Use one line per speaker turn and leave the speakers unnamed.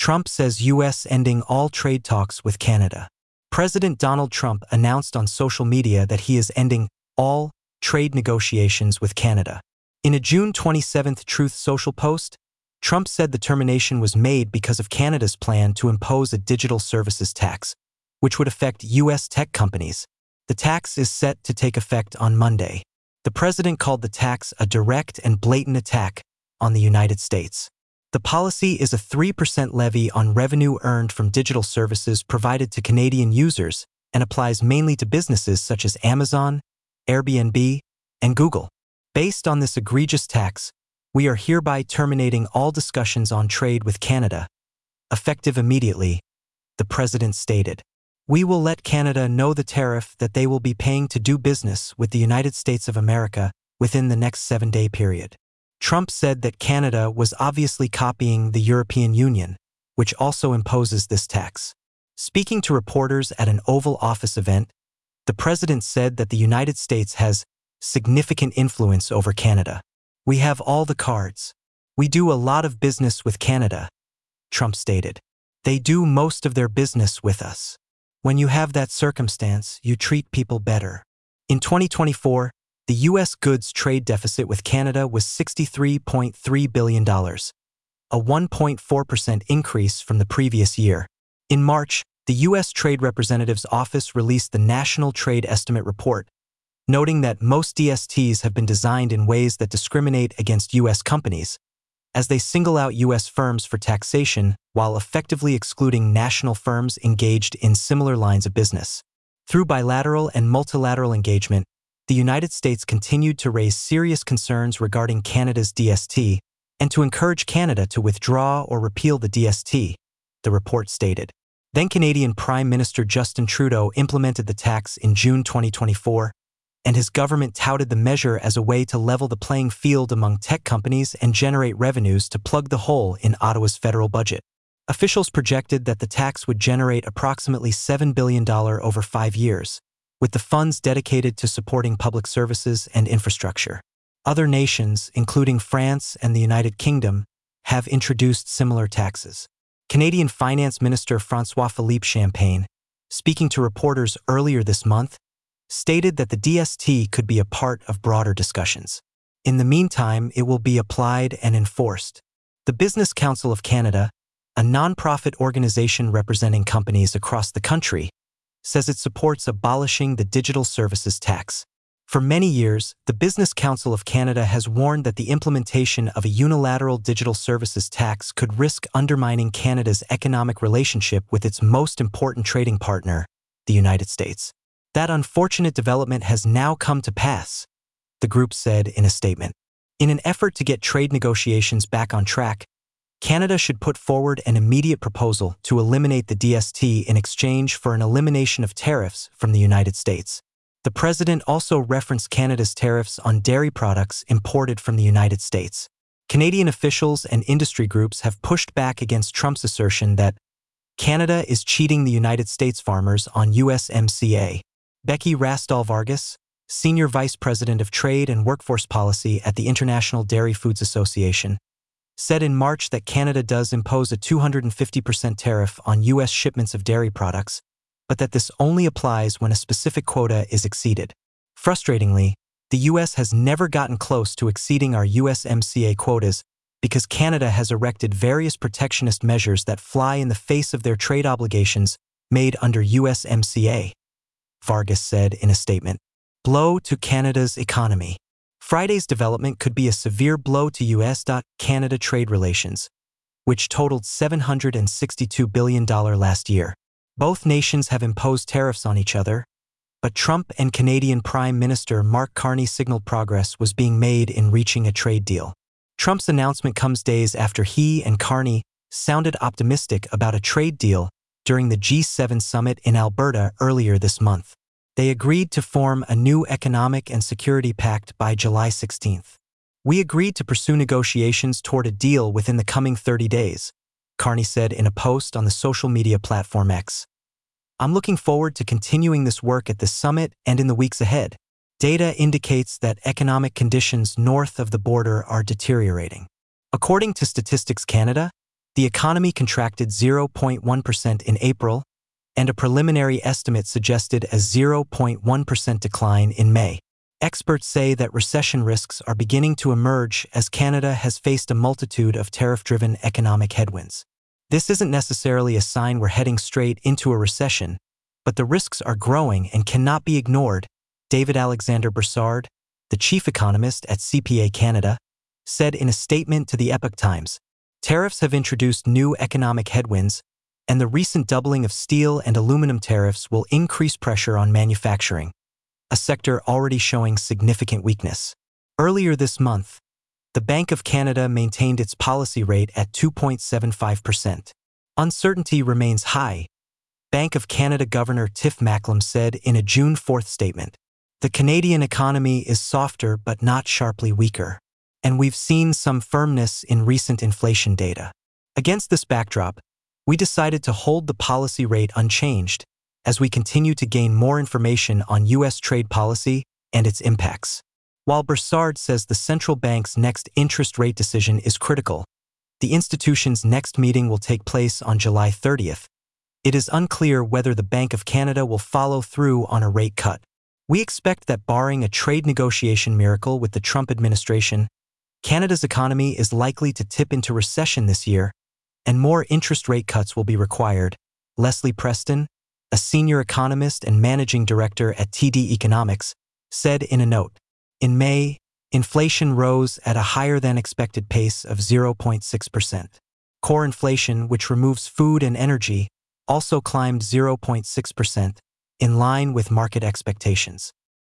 Trump says U.S. ending all trade talks with Canada. President Donald Trump announced on social media that he is ending all trade negotiations with Canada. In a June 27 Truth Social post, Trump said the termination was made because of Canada's plan to impose a digital services tax, which would affect U.S. tech companies. The tax is set to take effect on Monday. The president called the tax a direct and blatant attack on the United States. The policy is a 3% levy on revenue earned from digital services provided to Canadian users and applies mainly to businesses such as Amazon, Airbnb, and Google. Based on this egregious tax, we are hereby terminating all discussions on trade with Canada, effective immediately, the president stated. We will let Canada know the tariff that they will be paying to do business with the United States of America within the next 7-day period. Trump said that Canada was obviously copying the European Union, which also imposes this tax. Speaking to reporters at an Oval Office event, the president said that the United States has significant influence over Canada. We have all the cards. We do a lot of business with Canada, Trump stated. They do most of their business with us. When you have that circumstance, you treat people better. In 2024, the U.S. goods trade deficit with Canada was $63.3 billion, a 1.4% increase from the previous year. In March, the U.S. Trade Representative's Office released the National Trade Estimate Report, noting that most DSTs have been designed in ways that discriminate against U.S. companies, as they single out U.S. firms for taxation while effectively excluding national firms engaged in similar lines of business. Through bilateral and multilateral engagement, the United States continued to raise serious concerns regarding Canada's DST and to encourage Canada to withdraw or repeal the DST, the report stated. Then Canadian Prime Minister Justin Trudeau implemented the tax in June 2024, and his government touted the measure as a way to level the playing field among tech companies and generate revenues to plug the hole in Ottawa's federal budget. Officials projected that the tax would generate approximately $7 billion over 5 years, with the funds dedicated to supporting public services and infrastructure. Other nations, including France and the United Kingdom, have introduced similar taxes. Canadian Finance Minister François-Philippe Champagne, speaking to reporters earlier this month, stated that the DST could be a part of broader discussions. In the meantime, it will be applied and enforced. The Business Council of Canada, a non-profit organization representing companies across the country, says it supports abolishing the digital services tax. For many years, the Business Council of Canada has warned that the implementation of a unilateral digital services tax could risk undermining Canada's economic relationship with its most important trading partner, the United States. That unfortunate development has now come to pass, the group said in a statement. In an effort to get trade negotiations back on track, Canada should put forward an immediate proposal to eliminate the DST in exchange for an elimination of tariffs from the United States. The president also referenced Canada's tariffs on dairy products imported from the United States. Canadian officials and industry groups have pushed back against Trump's assertion that Canada is cheating the United States farmers on USMCA. Becky Rastall-Vargas, Senior Vice President of Trade and Workforce Policy at the International Dairy Foods Association, said in March that Canada does impose a 250% tariff on U.S. shipments of dairy products, but that this only applies when a specific quota is exceeded. Frustratingly, the U.S. has never gotten close to exceeding our USMCA quotas because Canada has erected various protectionist measures that fly in the face of their trade obligations made under USMCA, Vargas said in a statement. Blow to Canada's economy. Friday's development could be a severe blow to U.S.-Canada trade relations, which totaled $762 billion last year. Both nations have imposed tariffs on each other, but Trump and Canadian Prime Minister Mark Carney signaled progress was being made in reaching a trade deal. Trump's announcement comes days after he and Carney sounded optimistic about a trade deal during the G7 summit in Alberta earlier this month. They agreed to form a new economic and security pact by July 16th. We agreed to pursue negotiations toward a deal within the coming 30 days, Carney said in a post on the social media platform X. I'm looking forward to continuing this work at this summit and in the weeks ahead. Data indicates that economic conditions north of the border are deteriorating. According to Statistics Canada, The economy contracted 0.1% in April, and a preliminary estimate suggested a 0.1% decline in May. Experts say that recession risks are beginning to emerge as Canada has faced a multitude of tariff-driven economic headwinds. This isn't necessarily a sign we're heading straight into a recession, but the risks are growing and cannot be ignored, David Alexander Brassard, the chief economist at CPA Canada, said in a statement to the Epoch Times. Tariffs have introduced new economic headwinds, and the recent doubling of steel and aluminum tariffs will increase pressure on manufacturing, a sector already showing significant weakness. Earlier this month, the Bank of Canada maintained its policy rate at 2.75%. Uncertainty remains high, Bank of Canada Governor Tiff Macklem said in a June 4th statement. The Canadian economy is softer but not sharply weaker, and we've seen some firmness in recent inflation data. Against this backdrop, we decided to hold the policy rate unchanged as we continue to gain more information on U.S. trade policy and its impacts. While Brassard says the central bank's next interest rate decision is critical, the institution's next meeting will take place on July 30th. It is unclear whether the Bank of Canada will follow through on a rate cut. We expect that barring a trade negotiation miracle with the Trump administration, Canada's economy is likely to tip into recession this year, and more interest rate cuts will be required, Leslie Preston, a senior economist and managing director at TD Economics, said in a note. In May, inflation rose at a higher-than-expected pace of 0.6%. Core inflation, which removes food and energy, also climbed 0.6%, in line with market expectations.